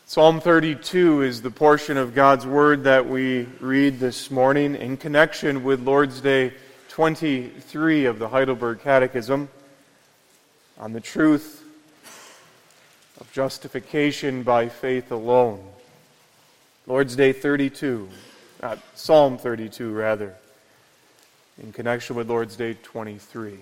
Psalm 32 is the portion of God's Word that we read this morning in connection with Lord's Day 23 of the Heidelberg Catechism on the truth of justification by faith alone. Lord's Day 32, Psalm 32 rather, in connection with Lord's Day 23.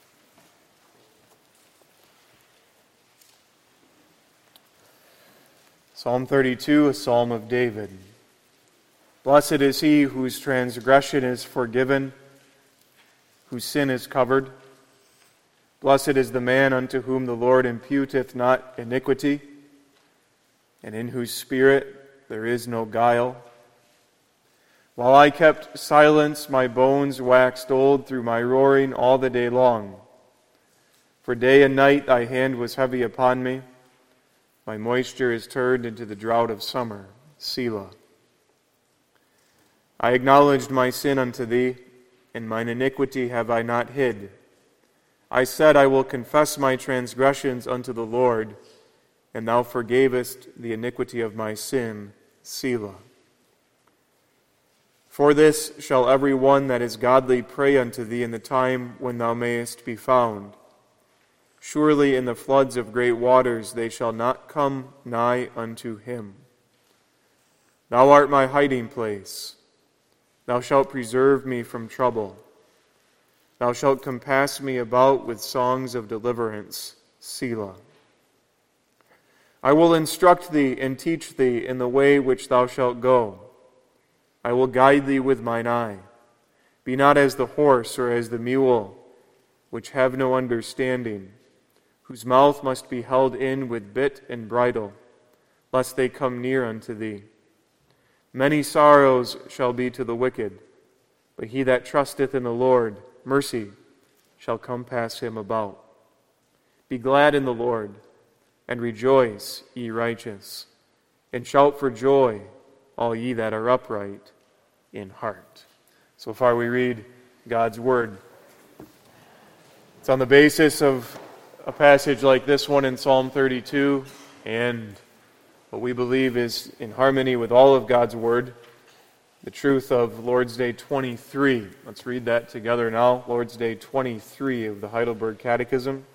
Psalm 32, a psalm of David. Blessed is he whose transgression is forgiven, whose sin is covered. Blessed is the man unto whom the Lord imputeth not iniquity, and in whose spirit there is no guile. While I kept silence, my bones waxed old through my roaring all the day long. For day and night thy hand was heavy upon me. My moisture is turned into the drought of summer. Selah. I acknowledged my sin unto thee, and mine iniquity have I not hid. I said, I will confess my transgressions unto the Lord, and thou forgavest the iniquity of my sin. Selah. For this shall every one that is godly pray unto thee in the time when thou mayest be found. Surely in the floods of great waters they shall not come nigh unto him. Thou art my hiding place. Thou shalt preserve me from trouble. Thou shalt compass me about with songs of deliverance. Selah. I will instruct thee and teach thee in the way which thou shalt go. I will guide thee with mine eye. Be not as the horse or as the mule, which have no understanding, whose mouth must be held in with bit and bridle, lest they come near unto thee. Many sorrows shall be to the wicked, but he that trusteth in the Lord, mercy shall compass him about. Be glad in the Lord, and rejoice, ye righteous, and shout for joy, all ye that are upright in heart. So far we read God's Word. It's on the basis of a passage like this one in Psalm 32, and what we believe is in harmony with all of God's Word, the truth of Lord's Day 23. Let's read that together now. Lord's Day 23 of the Heidelberg Catechism.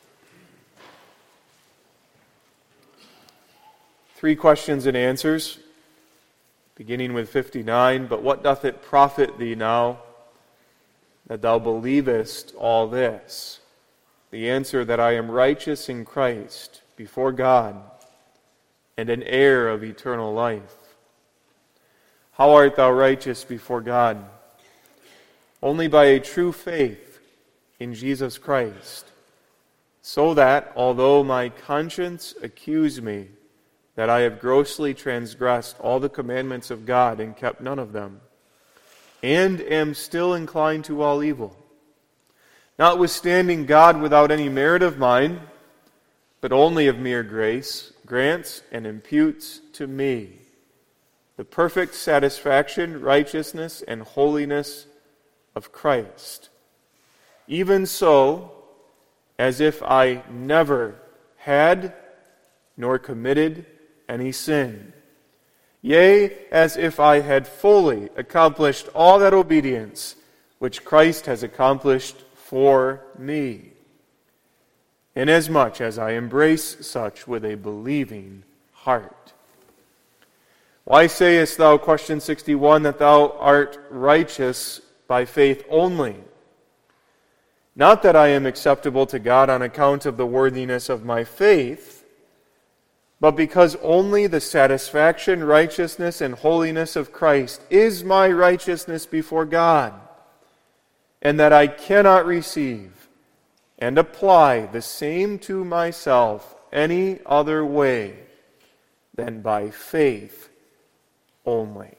3 questions and answers, beginning with 59. But what doth it profit thee now that thou believest all this? The answer, that I am righteous in Christ before God and an heir of eternal life. How art thou righteous before God? Only by a true faith in Jesus Christ, so that, although my conscience accuse me that I have grossly transgressed all the commandments of God and kept none of them, and am still inclined to all evil, notwithstanding God, without any merit of mine, but only of mere grace, grants and imputes to me the perfect satisfaction, righteousness, and holiness of Christ. Even so, as if I never had nor committed any sin. Yea, as if I had fully accomplished all that obedience which Christ has accomplished for me, inasmuch as I embrace such with a believing heart. Why sayest thou, question 61, that thou art righteous by faith only? Not that I am acceptable to God on account of the worthiness of my faith, but because only the satisfaction, righteousness, and holiness of Christ is my righteousness before God, and that I cannot receive and apply the same to myself any other way than by faith only.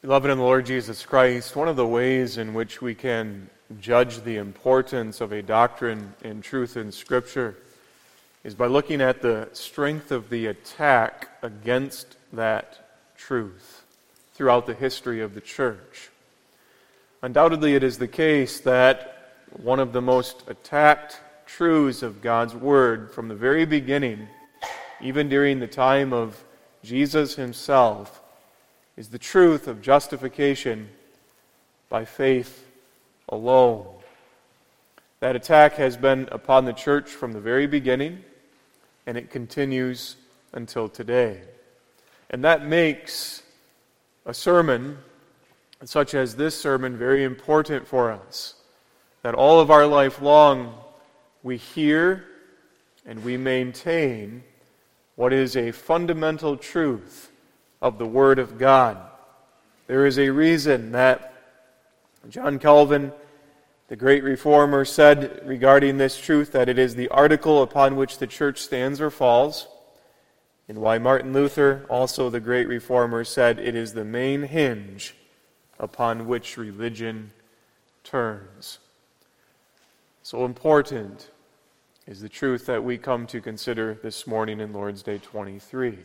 Beloved in the Lord Jesus Christ, one of the ways in which we can judge the importance of a doctrine and truth in Scripture is by looking at the strength of the attack against that truth throughout the history of the church. Undoubtedly, it is the case that one of the most attacked truths of God's Word from the very beginning, even during the time of Jesus himself, is the truth of justification by faith alone. That attack has been upon the church from the very beginning, and it continues until today. And that makes a sermon such as this sermon very important for us, that all of our life long we hear and we maintain what is a fundamental truth of the Word of God. There is a reason that John Calvin, the great reformer, said regarding this truth that it is the article upon which the church stands or falls, and why Martin Luther, also the great reformer, said it is the main hinge upon which religion turns. So important is the truth that we come to consider this morning in Lord's Day 23.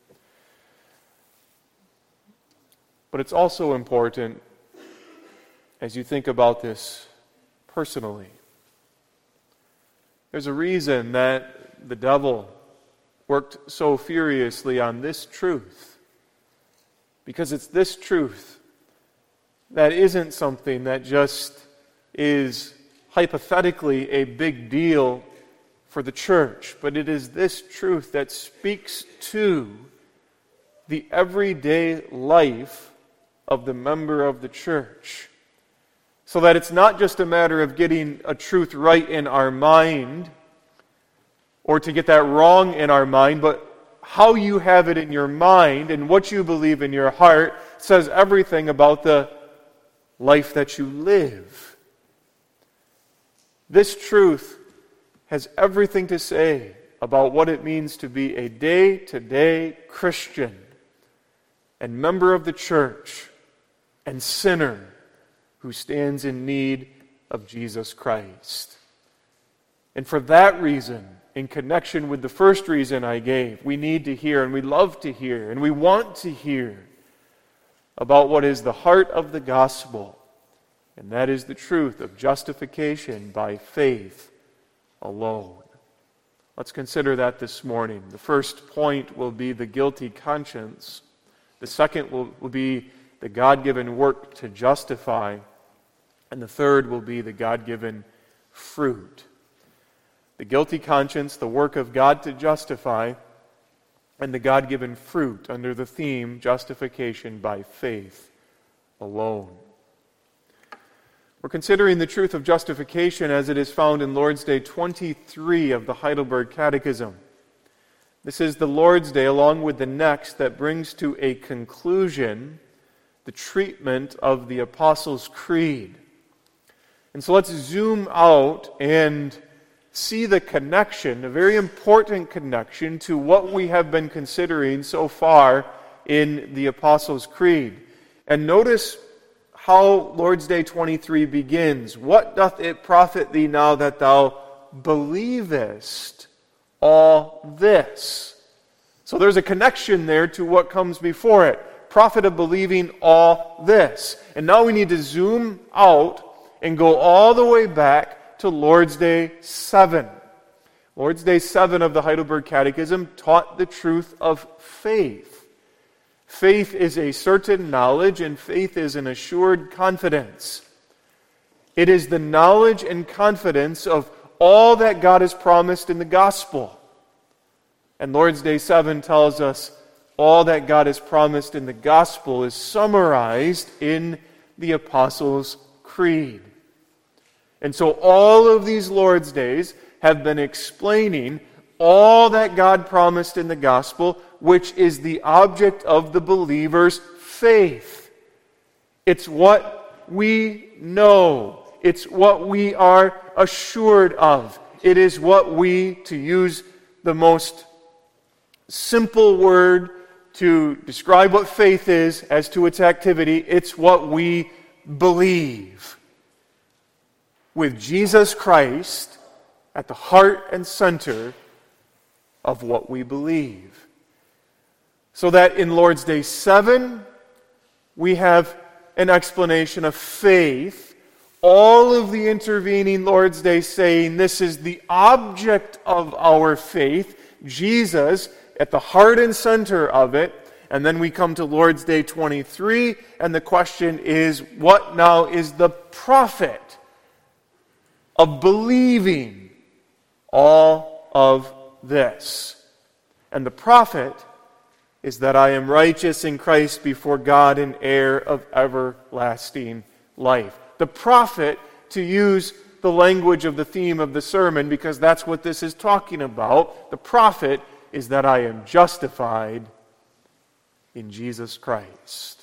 But it's also important as you think about this personally. There's a reason that the devil worked so furiously on this truth. Because it's this truth that isn't something that just is hypothetically a big deal for the church, but it is this truth that speaks to the everyday life of the member of the church. So that it's not just a matter of getting a truth right in our mind, or to get that wrong in our mind, but how you have it in your mind and what you believe in your heart says everything about the life that you live. This truth has everything to say about what it means to be a day-to-day Christian and member of the church and sinner who stands in need of Jesus Christ. And for that reason, in connection with the first reason I gave, we need to hear, and we love to hear, and we want to hear about what is the heart of the gospel, and that is the truth of justification by faith alone. Let's consider that this morning. The first point will be the guilty conscience. The second will be the God-given work to justify. And the third will be the God-given fruit. The guilty conscience, the work of God to justify, and the God-given fruit under the theme, justification by faith alone. We're considering the truth of justification as it is found in Lord's Day 23 of the Heidelberg Catechism. This is the Lord's Day, along with the next, that brings to a conclusion the treatment of the Apostles' Creed. And so let's zoom out and see the connection, a very important connection to what we have been considering so far in the Apostles' Creed. And notice how Lord's Day 23 begins. What doth it profit thee now that thou believest all this? So there's a connection there to what comes before it. Profit of believing all this. And now we need to zoom out and go all the way back to Lord's Day 7. Lord's Day 7 of the Heidelberg Catechism taught the truth of faith. Faith is a certain knowledge, and faith is an assured confidence. It is the knowledge and confidence of all that God has promised in the gospel. And Lord's Day 7 tells us all that God has promised in the gospel is summarized in the Apostles' Creed. And so all of these Lord's Days have been explaining all that God promised in the gospel, which is the object of the believer's faith. It's what we know. It's what we are assured of. It is what we, to use the most simple word to describe what faith is as to its activity. It's what we believe. With Jesus Christ at the heart and center of what we believe. So that in Lord's Day 7, we have an explanation of faith. All of the intervening Lord's Day saying this is the object of our faith, Jesus at the heart and center of it. And then we come to Lord's Day 23, and the question is, what now is the profit of believing all of this? And the profit is that I am righteous in Christ before God and heir of everlasting life. The profit, to use the language of the theme of the sermon, because that's what this is talking about, the profit is that I am justified in Jesus Christ.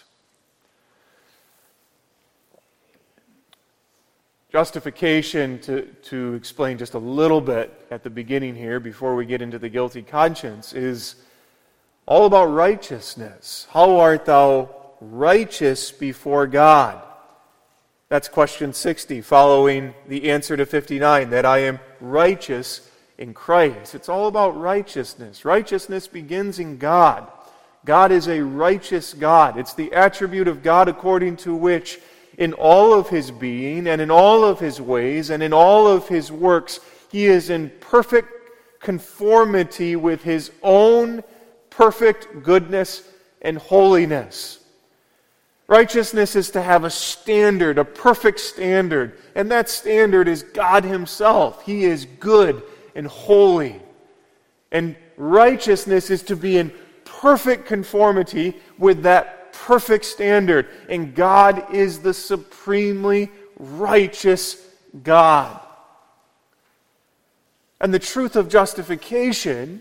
Justification, to explain just a little bit at the beginning here before we get into the guilty conscience, is all about righteousness. How art thou righteous before God? That's question 60, following the answer to 59, that I am righteous in Christ. It's all about righteousness. Righteousness begins in God. God is a righteous God. It's the attribute of God according to which in all of His being and in all of His ways and in all of His works, He is in perfect conformity with His own perfect goodness and holiness. Righteousness is to have a standard, a perfect standard, and that standard is God Himself. He is good and holy. And righteousness is to be in perfect conformity with that perfect standard. And God is the supremely righteous God. And the truth of justification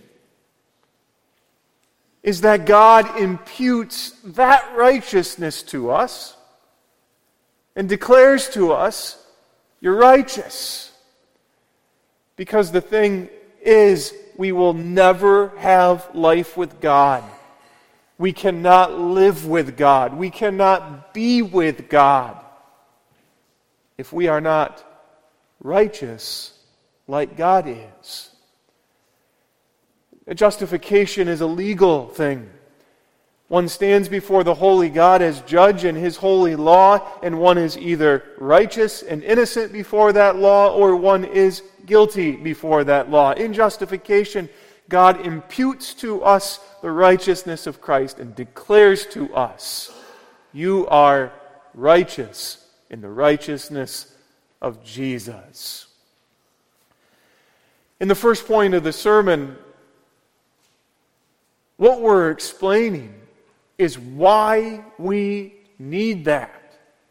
is that God imputes that righteousness to us and declares to us, you're righteous. Because the thing is, we will never have life with God. We cannot live with God. We cannot be with God if we are not righteous like God is. Justification is a legal thing. One stands before the holy God as judge in His holy law, and one is either righteous and innocent before that law, or one is guilty before that law. In justification, God imputes to us the righteousness of Christ and declares to us, you are righteous in the righteousness of Jesus. In the first point of the sermon, what we're explaining is why we need that.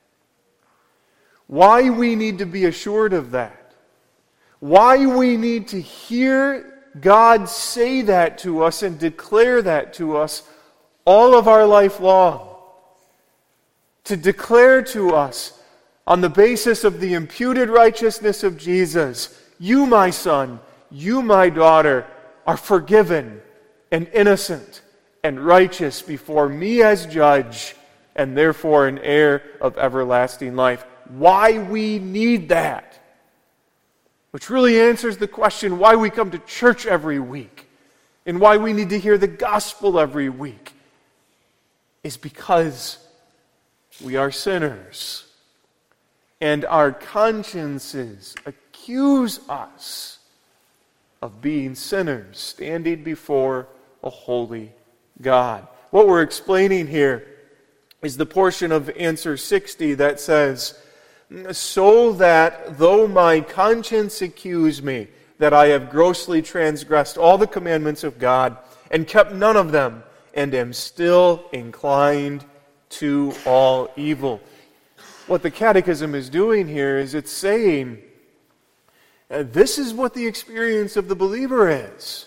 Why we need to be assured of that. Why we need to hear God say that to us and declare that to us all of our life long. To declare to us, on the basis of the imputed righteousness of Jesus, you, my son, you, my daughter, are forgiven and innocent and righteous before me as judge, and therefore an heir of everlasting life. Why we need that, which really answers the question why we come to church every week and why we need to hear the gospel every week, is because we are sinners and our consciences accuse us of being sinners standing before a holy God. What we're explaining here is the portion of answer 60 that says, so that though my conscience accuse me that I have grossly transgressed all the commandments of God and kept none of them, and am still inclined to all evil. What the Catechism is doing here is it's saying, this is what the experience of the believer is.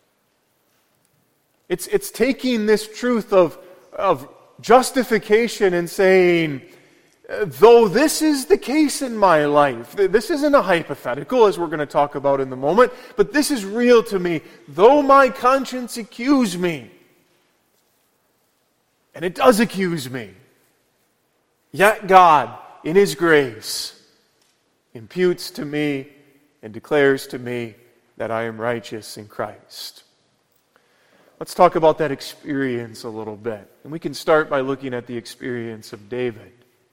It's taking this truth of justification and saying, though this is the case in my life, this isn't a hypothetical, as we're going to talk about in a moment, but this is real to me. Though my conscience accuse me, And it does accuse me. Yet God, in His grace, imputes to me and declares to me that I am righteous in Christ. Let's talk about that experience a little bit. And we can start by looking at the experience of David.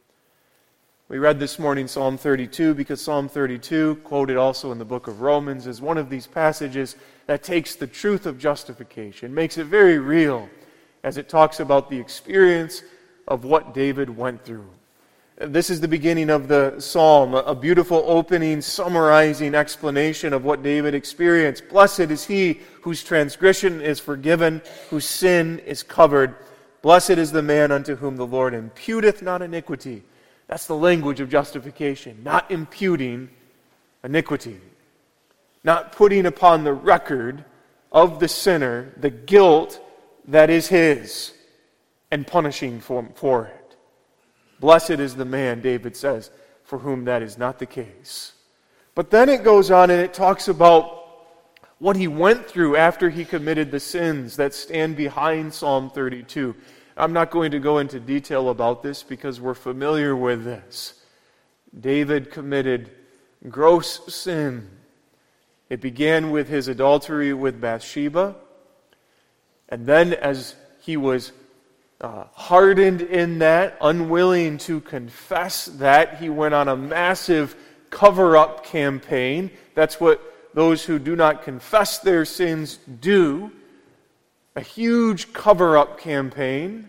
We read this morning Psalm 32 because Psalm 32, quoted also in the book of Romans, is one of these passages that takes the truth of justification, makes it very real as it talks about the experience of what David went through. This is the beginning of the psalm, a beautiful opening, summarizing explanation of what David experienced. Blessed is he whose transgression is forgiven, whose sin is covered. Blessed is the man unto whom the Lord imputeth not iniquity. That's the language of justification, not imputing iniquity, not putting upon the record of the sinner the guilt that is his and punishing for it. Blessed is the man, David says, for whom that is not the case. But then it goes on and it talks about what he went through after he committed the sins that stand behind Psalm 32. I'm not going to go into detail about this because we're familiar with this. David committed gross sin. It began with his adultery with Bathsheba. And then as he was hardened in that, unwilling to confess that, he went on a massive cover-up campaign. That's what those who do not confess their sins do. A huge cover-up campaign.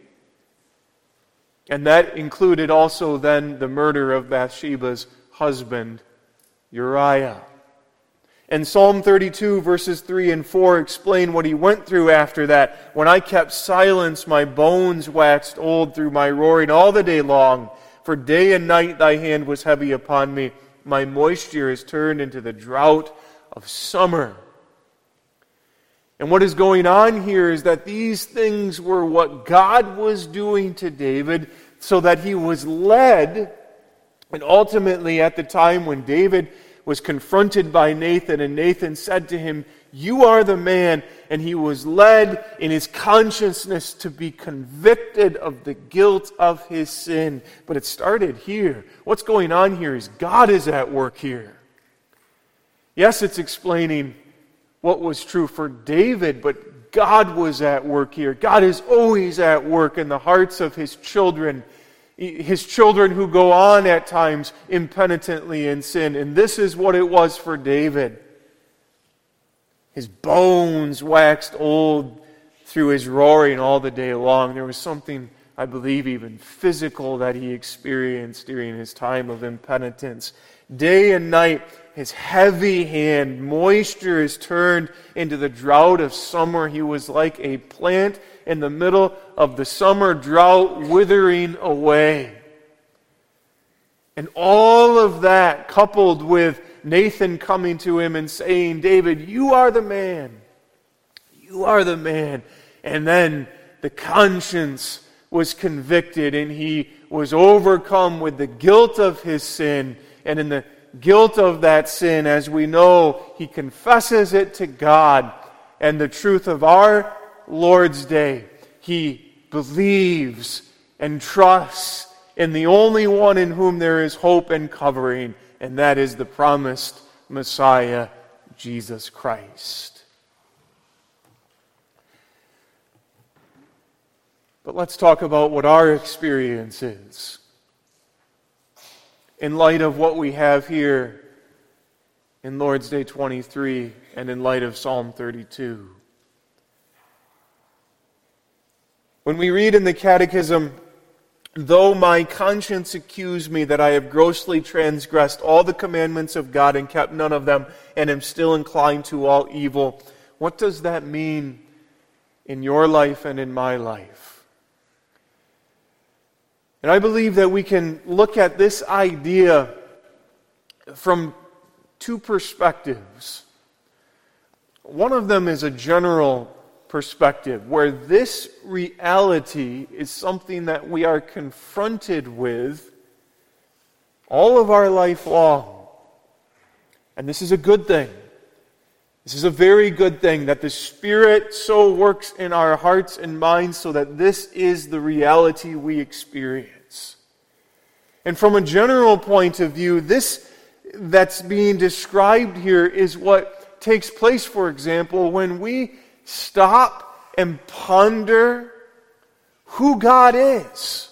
And that included also then the murder of Bathsheba's husband, Uriah. And Psalm 32 verses 3 and 4 explain what he went through after that. When I kept silence, my bones waxed old through my roaring all the day long. For day and night thy hand was heavy upon me. My moisture is turned into the drought of summer. And what is going on here is that these things were what God was doing to David so that he was led, and ultimately at the time when David was confronted by Nathan, and Nathan said to him, "You are the man," and he was led in his consciousness to be convicted of the guilt of his sin. But it started here. What's going on here is God is at work here. Yes, it's explaining what was true for David, but God was at work here. God is always at work in the hearts of His children who go on at times impenitently in sin. And this is what it was for David. His bones waxed old through his roaring all the day long. There was something, I believe, even physical that he experienced during his time of impenitence. Day and night, his heavy hand, moisture is turned into the drought of summer. He was like a plant in the middle of the summer drought, withering away. And all of that, coupled with Nathan coming to him and saying, "David, you are the man. You are the man." And then the conscience was convicted and he was overcome with the guilt of his sin. And in the guilt of that sin, as we know, he confesses it to God. And the truth of our Lord's day, he believes and trusts in the only one in whom there is hope and covering, and that is the promised Messiah, Jesus Christ. But let's talk about what our experience is in light of what we have here in Lord's Day 23 and in light of Psalm 32. When we read in the Catechism, "Though my conscience accuse me that I have grossly transgressed all the commandments of God and kept none of them, and am still inclined to all evil," what does that mean in your life and in my life? And I believe that we can look at this idea from two perspectives. One of them is a general perspective, where this reality is something that we are confronted with all of our life long. And this is a good thing. This is a very good thing, that the Spirit so works in our hearts and minds so that this is the reality we experience. And from a general point of view, this that's being described here is what takes place, for example, when we stop and ponder who God is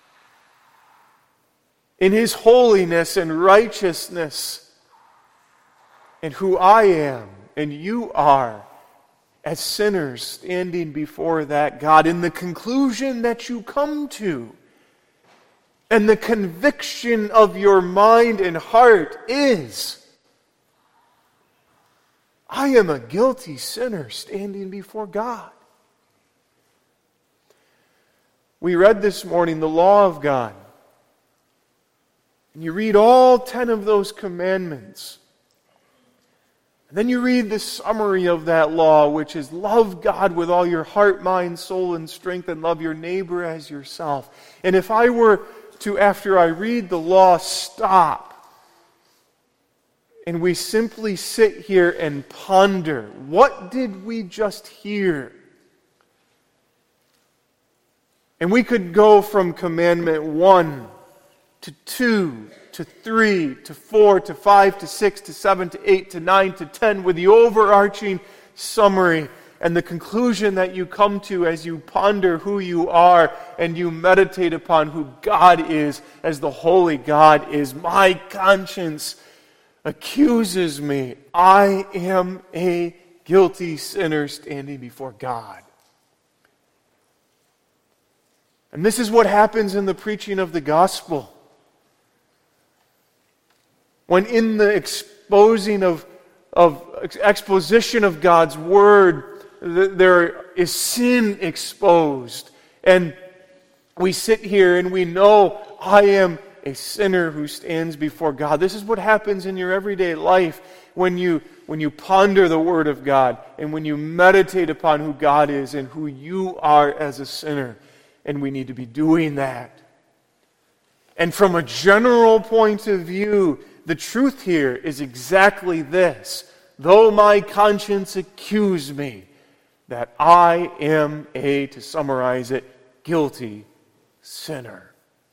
in His holiness and righteousness, and who I am and you are as sinners standing before that God, in the conclusion that you come to, and the conviction of your mind and heart is, I am a guilty sinner standing before God. We read this morning the law of God. And you read all 10 of those commandments. And then you read the summary of that law, which is love God with all your heart, mind, soul, and strength, and love your neighbor as yourself. And if I were to, after I read the law, stop, and we simply sit here and ponder, what did we just hear? And we could go from commandment 1 to 2 to 3 to 4 to 5 to 6 to 7 to 8 to 9 to 10 with the overarching summary and the conclusion that you come to as you ponder who you are and you meditate upon who God is as the holy God is. My conscience accuses me. I am a guilty sinner standing before God. And this is what happens in the preaching of the gospel. When in the exposition of God's Word, there is sin exposed. And we sit here and we know, I am a sinner who stands before God. This is what happens in your everyday life when you ponder the Word of God and when you meditate upon who God is and who you are as a sinner. And we need to be doing that. And from a general point of view, the truth here is exactly this. Though my conscience accuse me, that I am a, to summarize it, guilty sinner.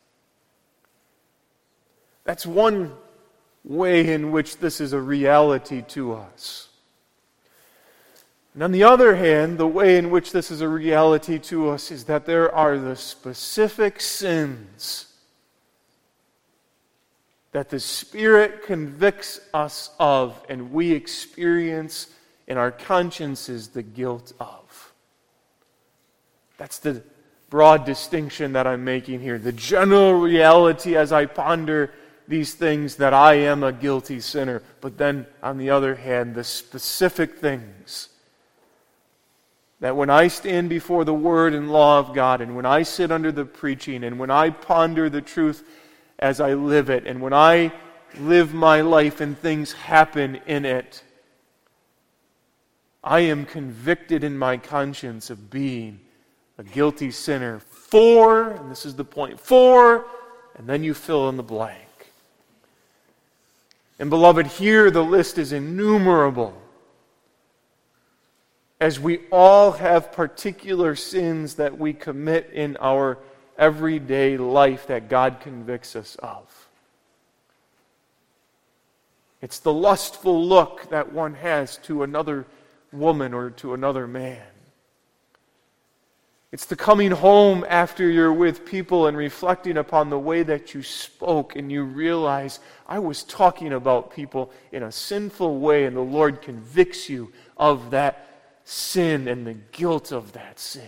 That's one way in which this is a reality to us. And on the other hand, the way in which this is a reality to us is that there are the specific sins that the Spirit convicts us of and we experience in our consciences the guilt of. That's the broad distinction that I'm making here. The general reality as I ponder these things that I am a guilty sinner. But then, on the other hand, the specific things that when I stand before the Word and law of God, and when I sit under the preaching, and when I ponder the truth as I live it, and when I live my life and things happen in it, I am convicted in my conscience of being a guilty sinner. And this is the point, and then you fill in the blank. And beloved, here the list is innumerable, as we all have particular sins that we commit in our everyday life that God convicts us of. It's the lustful look that one has to another woman or to another man. It's the coming home after you're with people and reflecting upon the way that you spoke and you realize, I was talking about people in a sinful way, and the Lord convicts you of that sin and the guilt of that sin.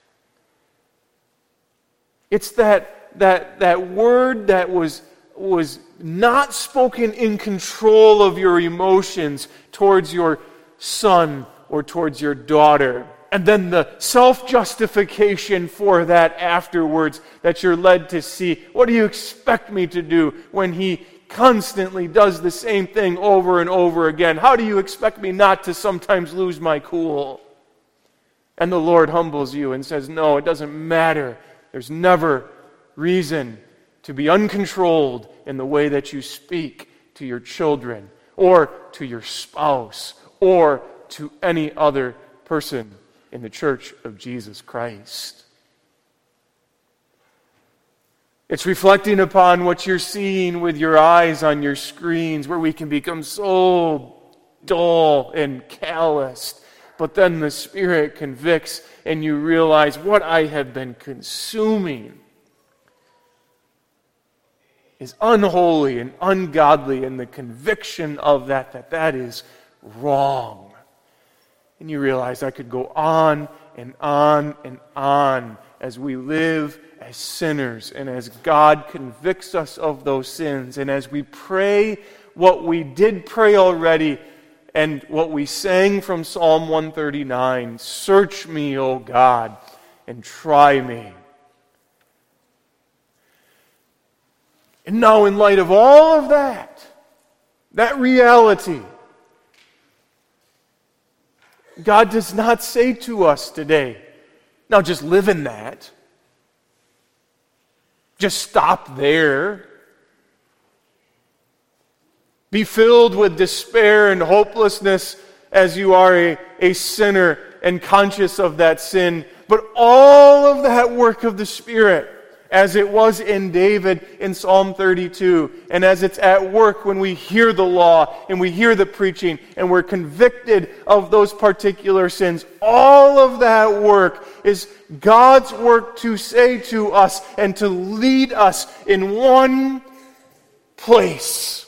It's that word that was not spoken in control of your emotions towards your son or towards your daughter. And then the self-justification for that afterwards that you're led to see. What do you expect me to do when he constantly does the same thing over and over again? How do you expect me not to sometimes lose my cool? And the Lord humbles you and says, no, it doesn't matter. There's never reason to be uncontrolled in the way that you speak to your children or to your spouse or to any other person in the church of Jesus Christ. It's reflecting upon what you're seeing with your eyes on your screens, where we can become so dull and calloused. But then the Spirit convicts and you realize what I have been consuming is unholy and ungodly, and the conviction of that is wrong. And you realize I could go on and on and on as we live as sinners, and as God convicts us of those sins, and as we pray what we did pray already, and what we sang from Psalm 139, "Search me, O God, and try me." And now, in light of all of that reality, God does not say to us today, now just live in that. Just stop there. Be filled with despair and hopelessness as you are a sinner and conscious of that sin. But all of that work of the Spirit, as it was in David in Psalm 32, and as it's at work when we hear the law and we hear the preaching and we're convicted of those particular sins, all of that work is God's work to say to us and to lead us in one place.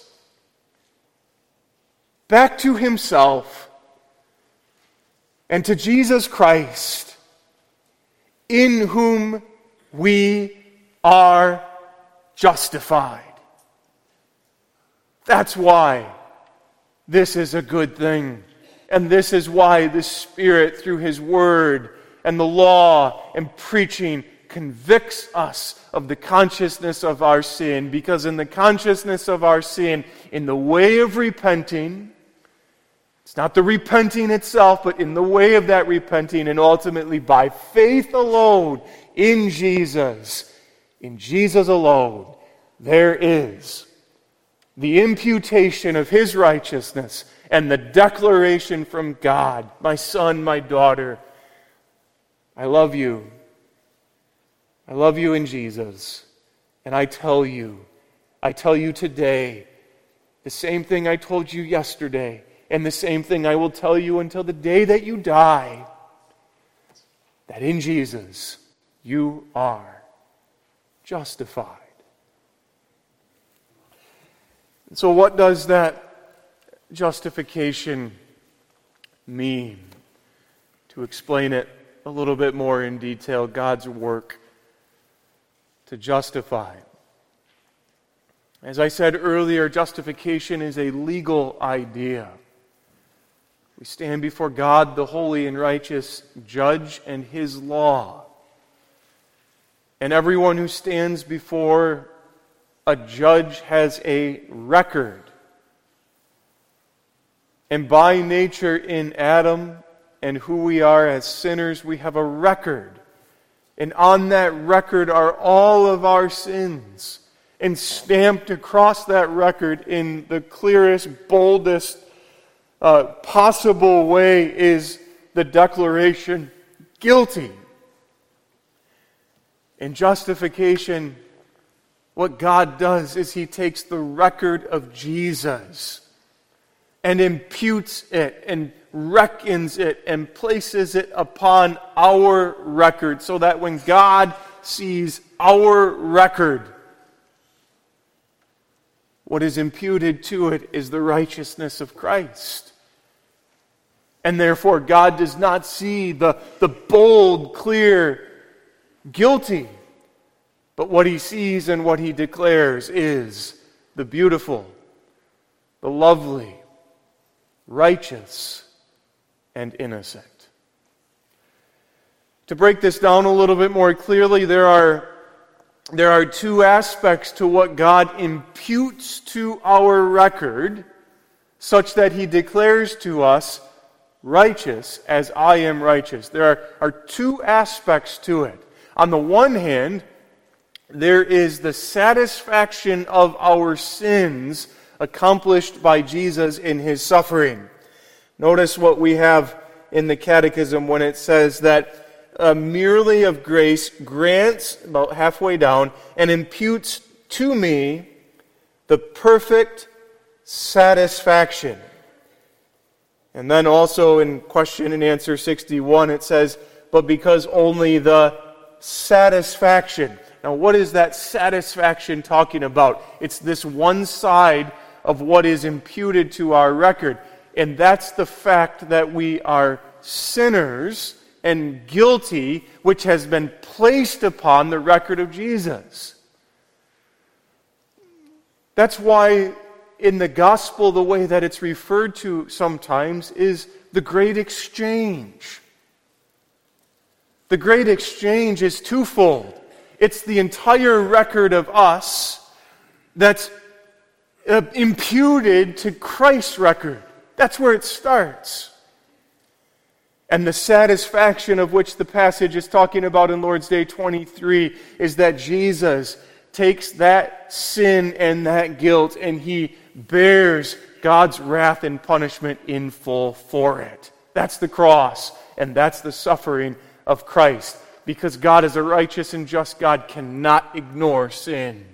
Back to Himself and to Jesus Christ, in whom we are justified. That's why this is a good thing. And this is why the Spirit, through His Word and the law and preaching, convicts us of the consciousness of our sin. Because in the consciousness of our sin, in the way of repenting, it's not the repenting itself, but in the way of that repenting, and ultimately by faith alone in Jesus alone, there is the imputation of His righteousness and the declaration from God, "My son, my daughter, I love you. I love you in Jesus. And I tell you today, the same thing I told you yesterday, and the same thing I will tell you until the day that you die, that in Jesus you are justified." And so what does that justification mean? To explain it a little bit more in detail, God's work to justify. As I said earlier, justification is a legal idea. We stand before God, the holy and righteous judge, and His law. And everyone who stands before a judge has a record. And by nature in Adam and who we are as sinners, we have a record. And on that record are all of our sins. And stamped across that record in the clearest, boldest possible way is the declaration, guilty. In justification, what God does is He takes the record of Jesus and imputes it and reckons it and places it upon our record, so that when God sees our record, what is imputed to it is the righteousness of Christ. And therefore, God does not see the bold, clear, guilty. But what He sees and what He declares is the beautiful, the lovely, righteous, and innocent. To break this down a little bit more clearly, there are two aspects to what God imputes to our record, such that He declares to us, righteous as I am righteous. There are two aspects to it. On the one hand, there is the satisfaction of our sins accomplished by Jesus in His suffering. Notice what we have in the Catechism when it says that merely of grace grants, about halfway down, and imputes to me the perfect satisfaction. And then also in question and answer 61 it says, but because only the satisfaction. Now what is that satisfaction talking about? It's this one side of what is imputed to our record. And that's the fact that we are sinners and guilty, which has been placed upon the record of Jesus. That's why in the gospel, the way that it's referred to sometimes is the great exchange. The great exchange is twofold. It's the entire record of us that's imputed to Christ's record. That's where it starts. And the satisfaction of which the passage is talking about in Lord's Day 23 is that Jesus takes that sin and that guilt and He bears God's wrath and punishment in full for it. That's the cross, and that's the suffering of Christ. Because God is a righteous and just God, cannot ignore sin.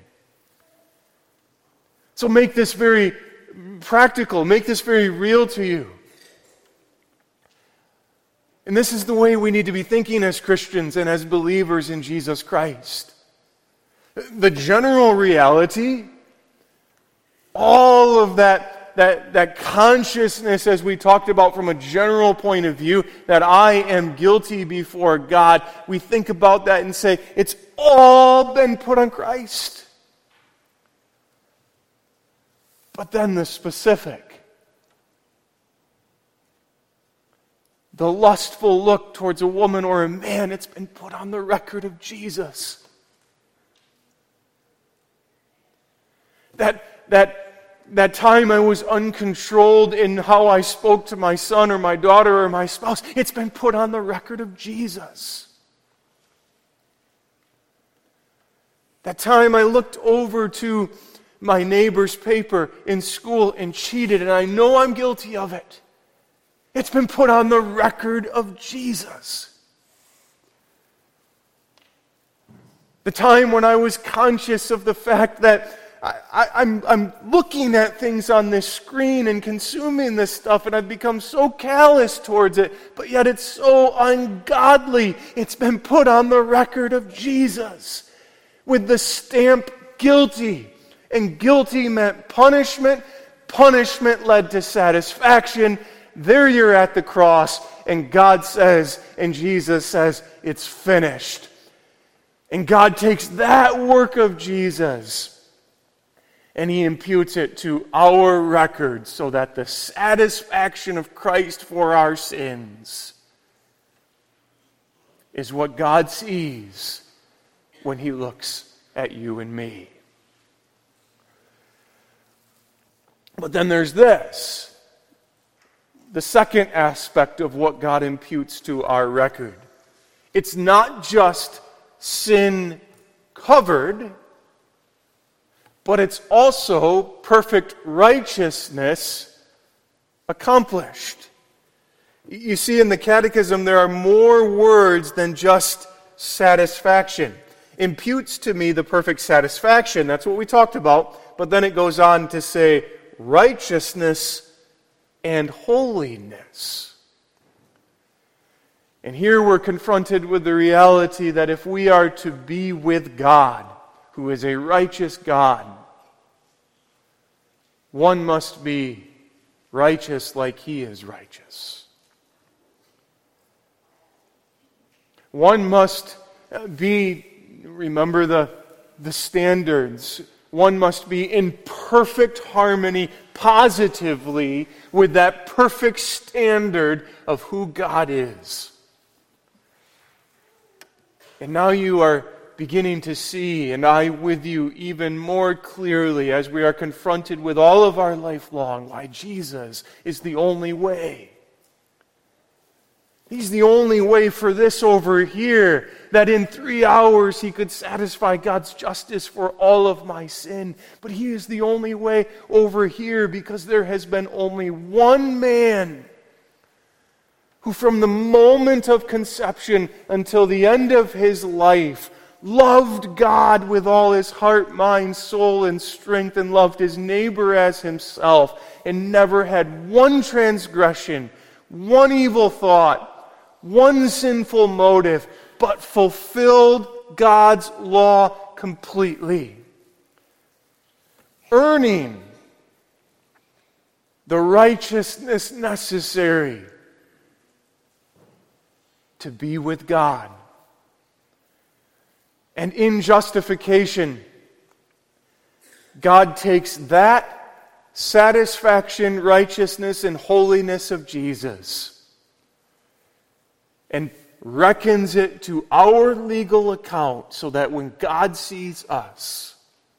So make this very practical, make this very real to you. And this is the way we need to be thinking as Christians and as believers in Jesus Christ. The general reality, all of that consciousness as we talked about from a general point of view, that I am guilty before God, we think about that and say, it's all been put on Christ. But then the specific, the lustful look towards a woman or a man, it's been put on the record of Jesus. That time I was uncontrolled in how I spoke to my son or my daughter or my spouse, it's been put on the record of Jesus. That time I looked over to my neighbor's paper in school and cheated, and I know I'm guilty of it. It's been put on the record of Jesus. The time when I was conscious of the fact that I'm looking at things on this screen and consuming this stuff, and I've become so callous towards it, but yet it's so ungodly. It's been put on the record of Jesus with the stamp guilty. And guilty meant punishment. Punishment led to satisfaction. There you're at the cross, and God says, and Jesus says, it's finished. And God takes that work of Jesus and He imputes it to our record so that the satisfaction of Christ for our sins is what God sees when He looks at you and me. But then there's this, the second aspect of what God imputes to our record. It's not just sin covered, but it's also perfect righteousness accomplished. You see, in the Catechism, there are more words than just satisfaction. Imputes to me the perfect satisfaction, that's what we talked about, but then it goes on to say righteousness and holiness. And here we're confronted with the reality that if we are to be with God, who is a righteous God, one must be righteous like He is righteous. One must be, remember the standards, one must be in perfect harmony positively with that perfect standard of who God is. And now you are beginning to see, and I with you even more clearly as we are confronted with all of our life long, why Jesus is the only way. He's the only way for this over here, that in 3 hours He could satisfy God's justice for all of my sin. But He is the only way over here because there has been only one man who from the moment of conception until the end of his life loved God with all his heart, mind, soul, and strength, and loved his neighbor as himself, and never had one transgression, one evil thought, one sinful motive, but fulfilled God's law completely, earning the righteousness necessary to be with God. And in justification, God takes that satisfaction, righteousness, and holiness of Jesus and reckons it to our legal account so that when God sees us,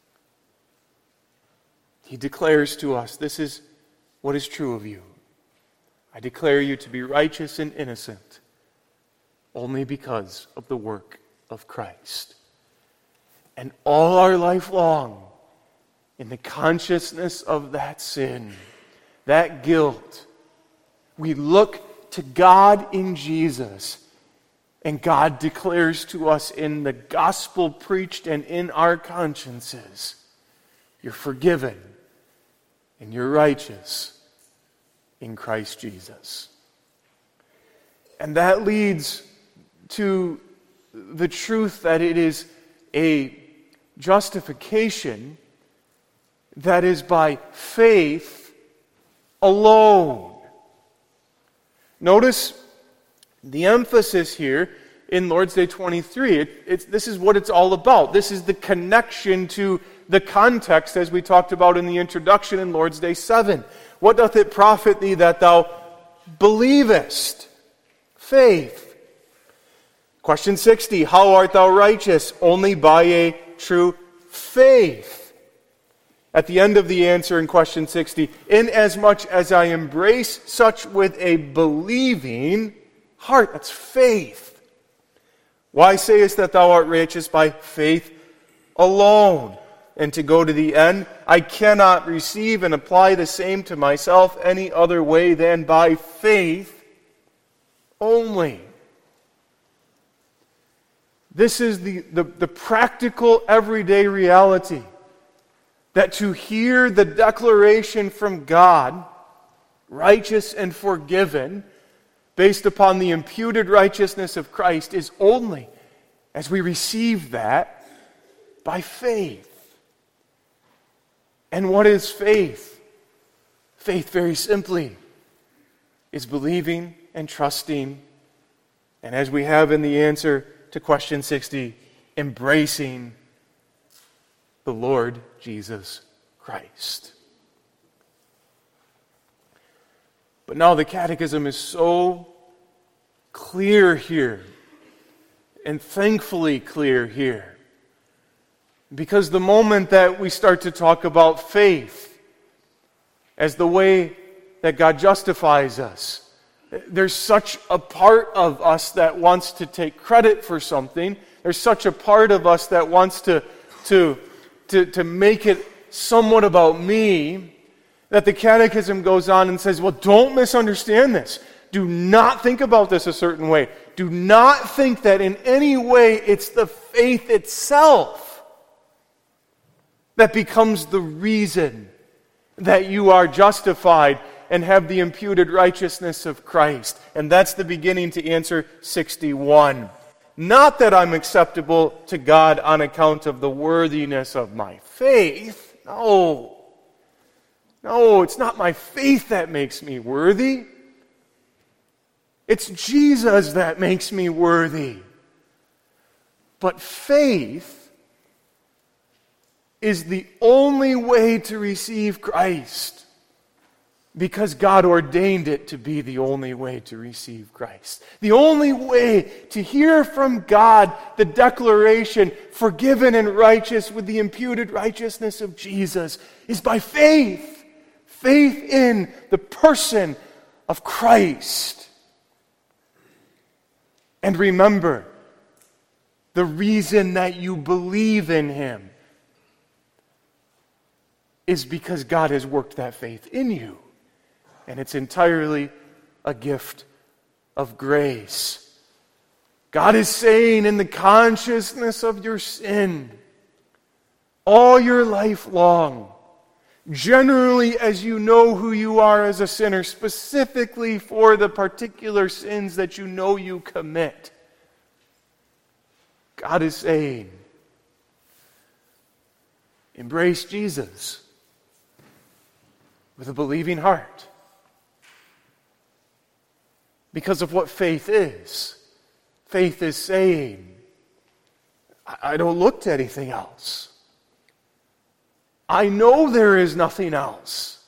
he declares to us, this is what is true of you. I declare you to be righteous and innocent only because of the work of Christ. And all our life long, in the consciousness of that sin, that guilt, we look to God in Jesus, and God declares to us in the gospel preached and in our consciences, you're forgiven and you're righteous in Christ Jesus. And that leads to the truth that it is a justification that is by faith alone. Notice the emphasis here in Lord's Day 23. This is what it's all about. This is the connection to the context as we talked about in the introduction in Lord's Day 7. What doth it profit thee that thou believest? Faith. Question 60, how art thou righteous? Only by a true faith. At the end of the answer in question 60, inasmuch as I embrace such with a believing heart, that's faith. Why sayest that thou art righteous? By faith alone. And to go to the end, I cannot receive and apply the same to myself any other way than by faith only. This is the practical everyday reality. That to hear the declaration from God, righteous and forgiven, based upon the imputed righteousness of Christ, is only as we receive that by faith. And what is faith? Faith, very simply, is believing and trusting, and as we have in the answer to question 60, embracing the Lord Jesus Christ. But now the Catechism is so clear here, and thankfully clear here, because the moment that we start to talk about faith as the way that God justifies us, there's such a part of us that wants to take credit for something. There's such a part of us that wants to make it somewhat about me, that the Catechism goes on and says, well, don't misunderstand this. Do not think about this a certain way. Do not think that in any way it's the faith itself that becomes the reason that you are justified and have the imputed righteousness of Christ. And that's the beginning to answer 61. Not that I'm acceptable to God on account of the worthiness of my faith. No, it's not my faith that makes me worthy. It's Jesus that makes me worthy. But faith is the only way to receive Christ, because God ordained it to be the only way to receive Christ. The only way to hear from God the declaration, forgiven and righteous with the imputed righteousness of Jesus, is by faith. Faith in the person of Christ. And remember, the reason that you believe in Him is because God has worked that faith in you. And it's entirely a gift of grace. God is saying, in the consciousness of your sin, all your life long, generally as you know who you are as a sinner, specifically for the particular sins that you know you commit, God is saying, embrace Jesus with a believing heart. Because of what faith is. Faith is saying, I don't look to anything else. I know there is nothing else.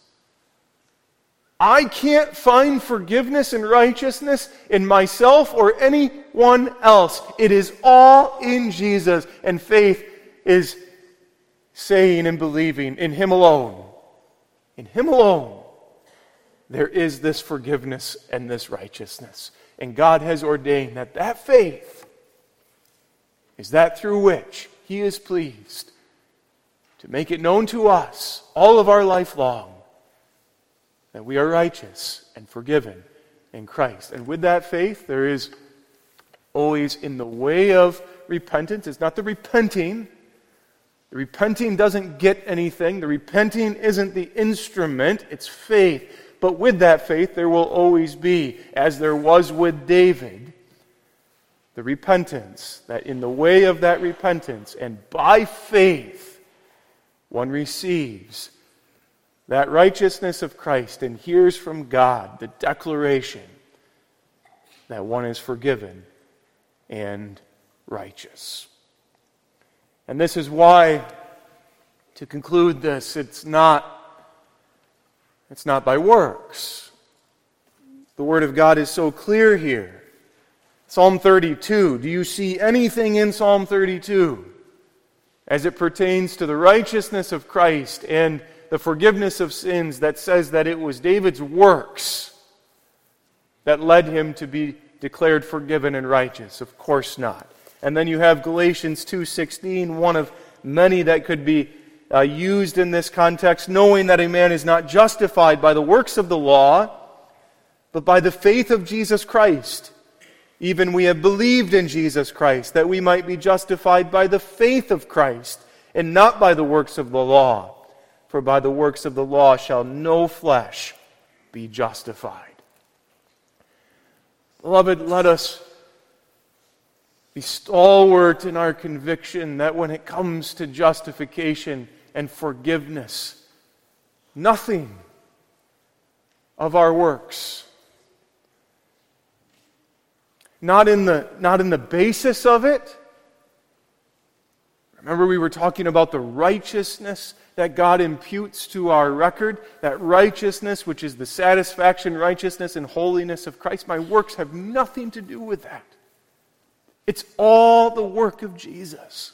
I can't find forgiveness and righteousness in myself or anyone else. It is all in Jesus. And faith is saying and believing in Him alone. In Him alone, there is this forgiveness and this righteousness. And God has ordained that that faith is that through which He is pleased to make it known to us all of our life long that we are righteous and forgiven in Christ. And with that faith, there is always in the way of repentance. It's not the repenting. The repenting doesn't get anything. The repenting isn't the instrument. It's faith. But with that faith, there will always be, as there was with David, the repentance, that in the way of that repentance and by faith, one receives that righteousness of Christ and hears from God the declaration that one is forgiven and righteous. And this is why, to conclude this, it's not by works. The Word of God is so clear here. Psalm 32. Do you see anything in Psalm 32 as it pertains to the righteousness of Christ and the forgiveness of sins that says that it was David's works that led him to be declared forgiven and righteous? Of course not. And then you have Galatians 2:16, one of many that could be used in this context, knowing that a man is not justified by the works of the law, but by the faith of Jesus Christ. Even we have believed in Jesus Christ, that we might be justified by the faith of Christ, and not by the works of the law. For by the works of the law shall no flesh be justified. Beloved, let us be stalwart in our conviction that when it comes to justification and forgiveness, nothing of our works, not in the basis of it. Remember, we were talking about the righteousness that God imputes to our record, that righteousness which is the satisfaction, righteousness, and holiness of Christ. My works have nothing to do with that. It's all the work of Jesus.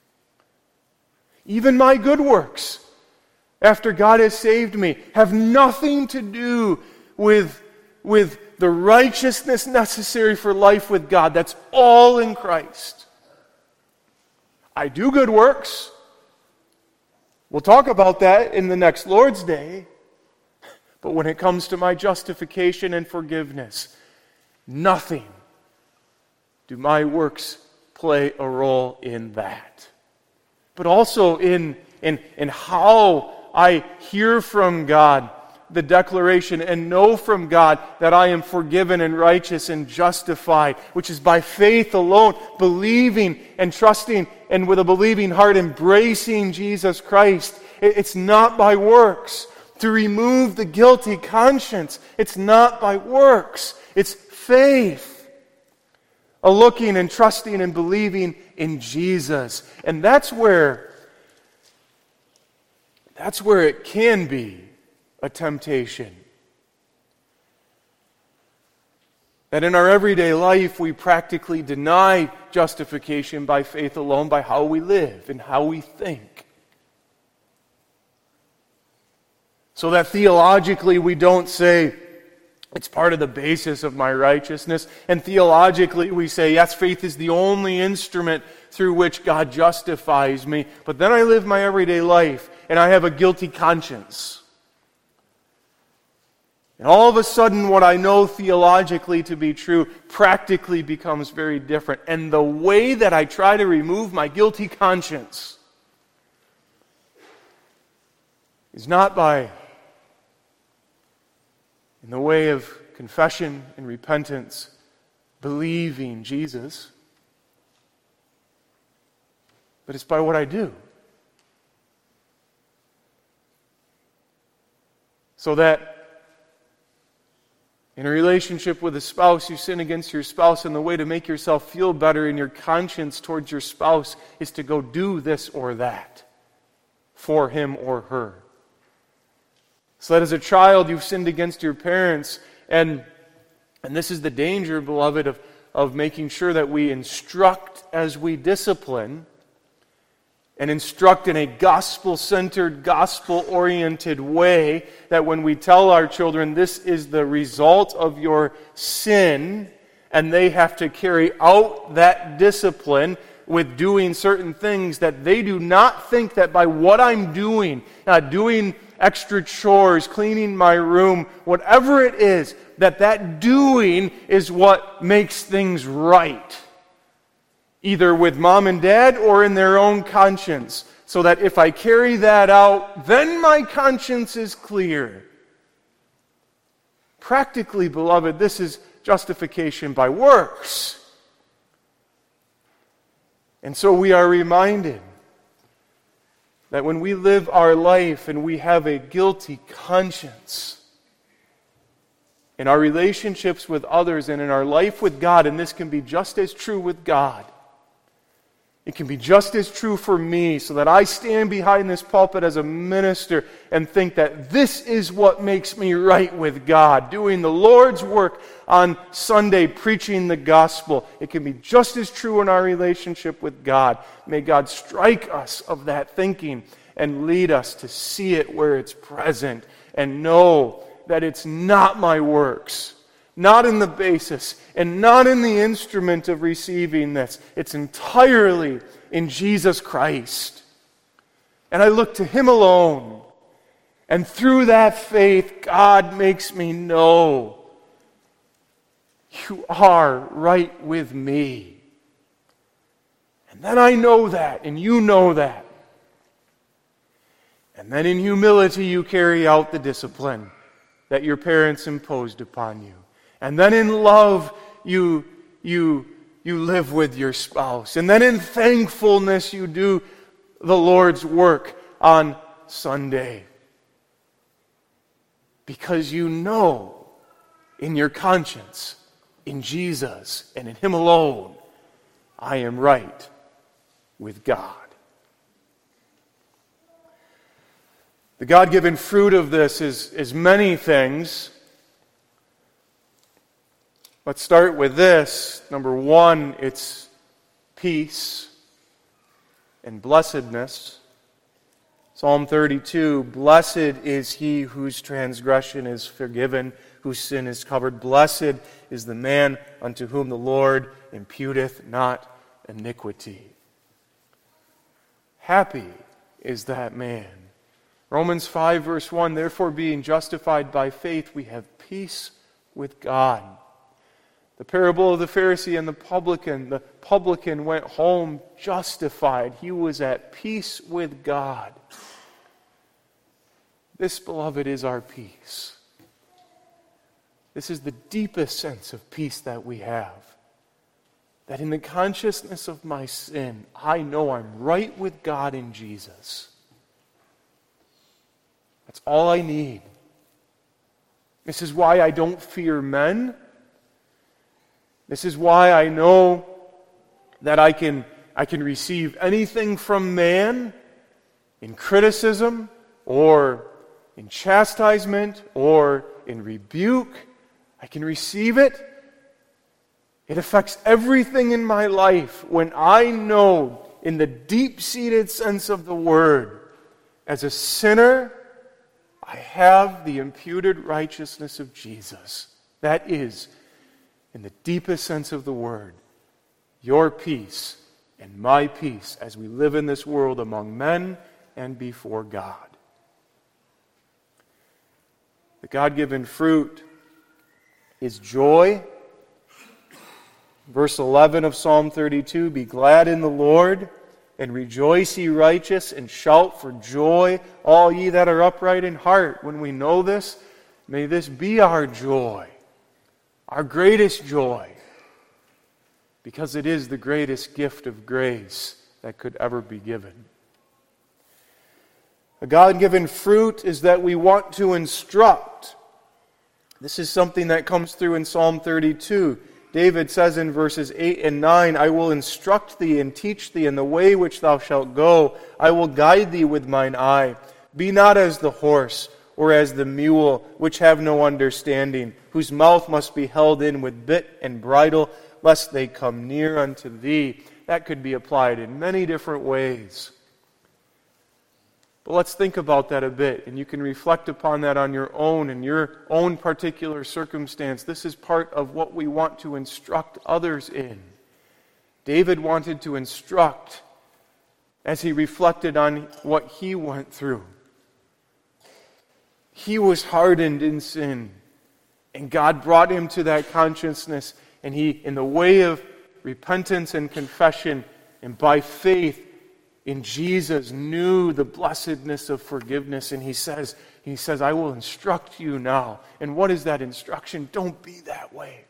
Even my good works, after God has saved me, have nothing to do with the righteousness necessary for life with God. That's all in Christ. I do good works. We'll talk about that in the next Lord's Day. But when it comes to my justification and forgiveness, nothing do my works play a role in that. But also in how I hear from God the declaration and know from God that I am forgiven and righteous and justified, which is by faith alone, believing and trusting and with a believing heart embracing Jesus Christ. It's not by works. To remove the guilty conscience, it's not by works. It's faith. A looking and trusting and believing in Jesus. And that's where it can be a temptation. That in our everyday life we practically deny justification by faith alone, by how we live and how we think. So that theologically we don't say, it's part of the basis of my righteousness. And theologically we say, yes, faith is the only instrument through which God justifies me. But then I live my everyday life and I have a guilty conscience. And all of a sudden, what I know theologically to be true practically becomes very different. And the way that I try to remove my guilty conscience is not in the way of confession and repentance, believing Jesus, but it's by what I do. So that in a relationship with a spouse, you sin against your spouse, and the way to make yourself feel better in your conscience towards your spouse is to go do this or that for him or her. So that as a child, you've sinned against your parents, and this is the danger, beloved, of making sure that we instruct as we discipline, and instruct in a gospel-centered, gospel-oriented way, that when we tell our children this is the result of your sin, and they have to carry out that discipline with doing certain things, that they do not think that by what I'm doing extra chores, cleaning my room, whatever it is, that doing is what makes things right, either with mom and dad or in their own conscience, so that if I carry that out, then my conscience is clear. Practically, beloved, this is justification by works. And so we are reminded that when we live our life and we have a guilty conscience in our relationships with others and in our life with God, and this can be just as true with God, it can be just as true for me, so that I stand behind this pulpit as a minister and think that this is what makes me right with God, doing the Lord's work on Sunday, preaching the gospel. It can be just as true in our relationship with God. May God strike us of that thinking and lead us to see it where it's present and know that it's not my works, not in the basis, and not in the instrument of receiving this. It's entirely in Jesus Christ. And I look to Him alone. And through that faith, God makes me know you are right with me. And then I know that, and you know that. And then in humility you carry out the discipline that your parents imposed upon you. And then in love, you live with your spouse. And then in thankfulness, you do the Lord's work on Sunday. Because you know in your conscience, in Jesus and in Him alone, I am right with God. The God-given fruit of this is many things. Let's start with this. Number one, it's peace and blessedness. Psalm 32, blessed is he whose transgression is forgiven, whose sin is covered. Blessed is the man unto whom the Lord imputeth not iniquity. Happy is that man. Romans 5 verse 1, therefore being justified by faith, we have peace with God. The parable of the Pharisee and the publican went home justified. He was at peace with God. This, beloved, is our peace. This is the deepest sense of peace that we have. That in the consciousness of my sin, I know I'm right with God in Jesus. That's all I need. This is why I don't fear men. This is why I know that I can receive anything from man in criticism or in chastisement or in rebuke. I can receive it. It affects everything in my life when I know in the deep-seated sense of the word, as a sinner, I have the imputed righteousness of Jesus. That is, in the deepest sense of the word, your peace and my peace as we live in this world among men and before God. The God-given fruit is joy. Verse 11 of Psalm 32, "Be glad in the Lord, and rejoice, ye righteous, and shout for joy, all ye that are upright in heart." When we know this, may this be our joy, our greatest joy, because it is the greatest gift of grace that could ever be given. A God-given fruit is that we want to instruct. This is something that comes through in Psalm 32. David says in verses 8 and 9, "I will instruct thee and teach thee in the way which thou shalt go. I will guide thee with mine eye. Be not as the horse or as the mule, which have no understanding, whose mouth must be held in with bit and bridle, lest they come near unto thee." That could be applied in many different ways. But let's think about that a bit, and you can reflect upon that on your own, in your own particular circumstance. This is part of what we want to instruct others in. David wanted to instruct as he reflected on what he went through. He was hardened in sin, and God brought him to that consciousness, and he, in the way of repentance and confession, and by faith in Jesus, knew the blessedness of forgiveness. And he says, "I will instruct you now." And what is that instruction? Don't be that way.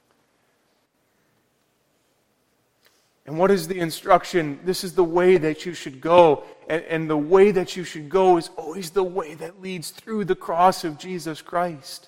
And what is the instruction? This is the way that you should go. And the way that you should go is always the way that leads through the cross of Jesus Christ.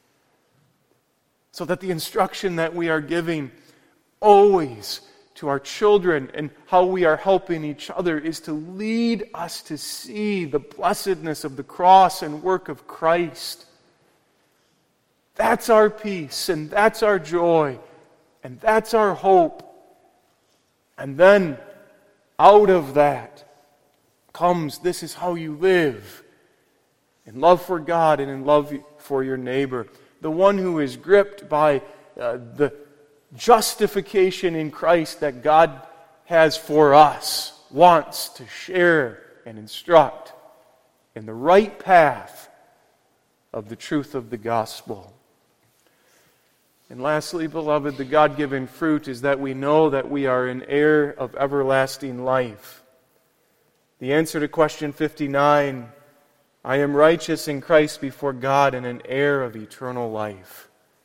So that the instruction that we are giving always to our children and how we are helping each other is to lead us to see the blessedness of the cross and work of Christ. That's our peace, and that's our joy, and that's our hope. And then out of that comes, this is how you live, in love for God and in love for your neighbor. The one who is gripped by the justification in Christ that God has for us wants to share and instruct in the right path of the truth of the gospel. And lastly, beloved, the God-given fruit is that we know that we are an heir of everlasting life. The answer to question 59, "I am righteous in Christ before God and an heir of eternal life."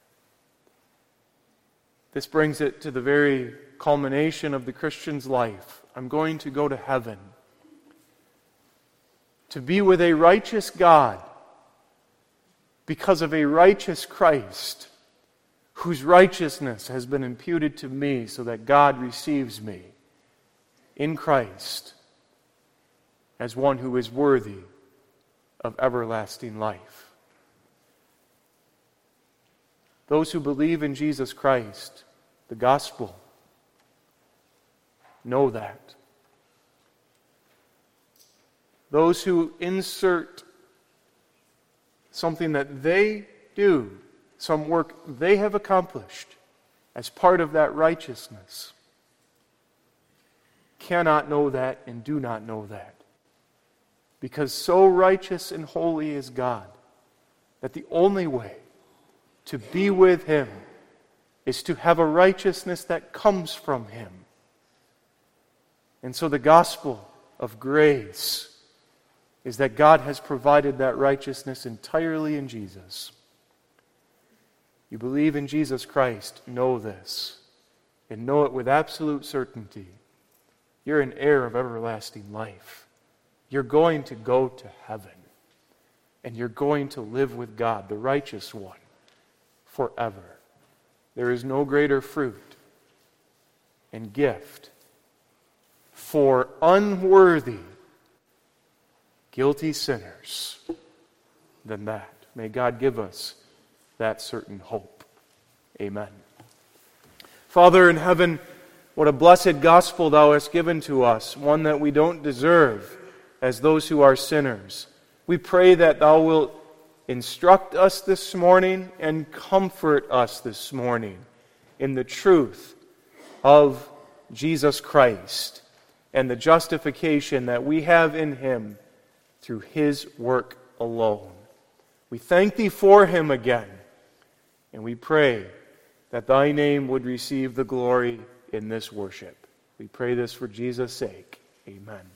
This brings it to the very culmination of the Christian's life. I'm going to go to heaven, to be with a righteous God because of a righteous Christ, whose righteousness has been imputed to me so that God receives me in Christ as one who is worthy of everlasting life. Those who believe in Jesus Christ, the gospel, know that. Those who insert something that they do, some work they have accomplished as part of that righteousness, cannot know that and do not know that. Because so righteous and holy is God that the only way to be with Him is to have a righteousness that comes from Him. And so the gospel of grace is that God has provided that righteousness entirely in Jesus. You believe in Jesus Christ, know this, and know it with absolute certainty. You're an heir of everlasting life. You're going to go to heaven, and you're going to live with God, the righteous one, forever. There is no greater fruit and gift for unworthy, guilty sinners than that. May God give us that certain hope. Amen. Father in heaven, what a blessed gospel Thou hast given to us, one that we don't deserve as those who are sinners. We pray that Thou wilt instruct us this morning and comfort us this morning in the truth of Jesus Christ and the justification that we have in Him through His work alone. We thank Thee for him again, and we pray that Thy name would receive the glory in this worship. We pray this for Jesus' sake. Amen.